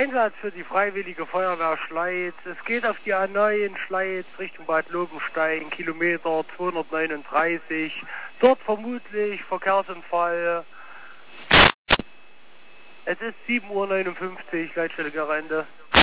Einsatz für die Freiwillige Feuerwehr Schleiz. Es geht auf die A9 Schleiz Richtung Bad Lobenstein, Kilometer 239. Dort vermutlich Verkehrsunfall. Es ist 7:59 Uhr, Leitstelle Gerende.